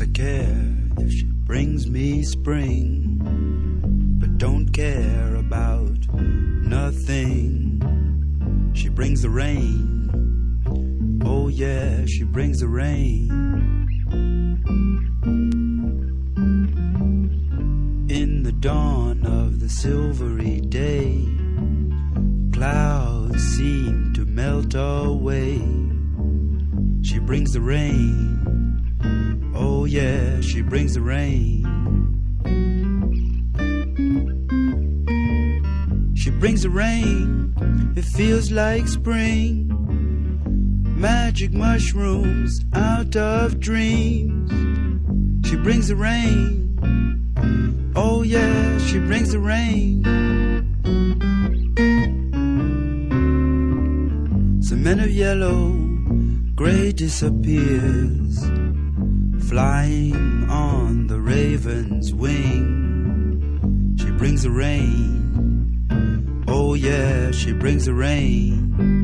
I care if she brings me spring, but don't care about nothing. She brings the rain, oh yeah, she brings the rain. In the dawn of the silvery day, clouds seem to melt away. She brings the rain, oh yeah, she brings the rain. She brings the rain, it feels like spring. Magic mushrooms out of dreams. She brings the rain, oh yeah, she brings the rain. Cement of yellow, gray disappears, flying on the raven's wing. She brings the rain, oh yeah, she brings the rain.